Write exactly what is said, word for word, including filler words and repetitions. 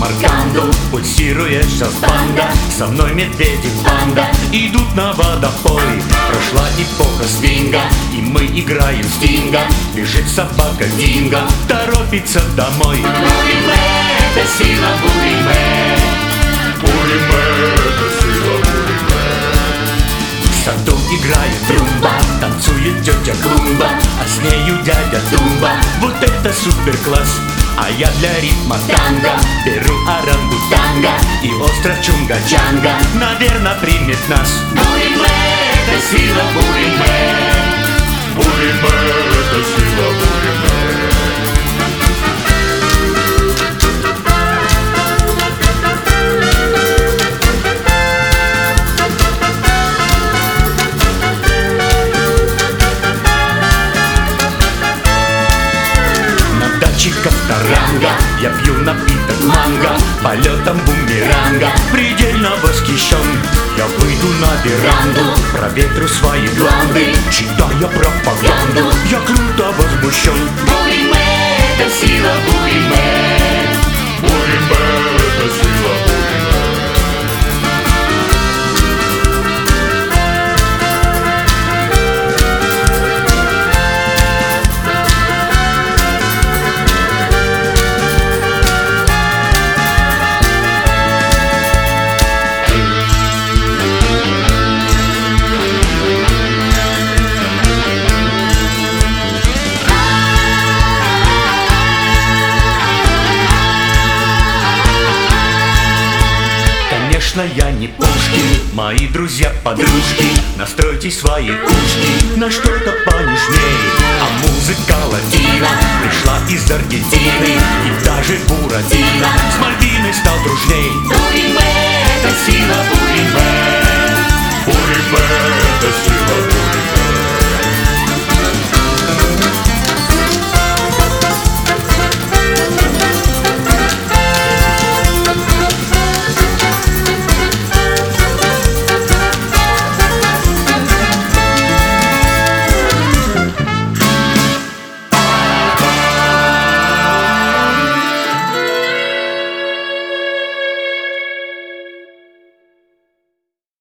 Самарканду, пульсирует шаз-банда. Со мной медведи банда идут на водопой. Прошла эпоха свинга, и мы играем стинга. Бежит собака Динго, торопится домой. Буриме, это сила Буриме. Буриме, это сила Буриме. В саду играет трумба, танцует тетя Клумба, а с нею дядя Тумба. Вот это супер класс! А я для ритма танго беру орангутанга и остров Чунга-Чанга, наверно, примет нас. Буриме, это сила Буриме. Буриме, это сила Буриме. Ковторанга, я пью напиток манго, полетом бумеранга, предельно восхищен. Я выйду на веранду, проветрю свои гланды, читая пропаганду, я круто возмущен. Буриме, это сила Буриме. Буриме, это сила Буриме. Конечно, я не Пушкин, мои друзья-подружки, настройте свои ушки на что-то понежней. А музыка латина пришла из Аргентины, и даже Буратино с Мальвиной стал дружней. Буриме, это сила Буриме. Буриме, это сила Буриме.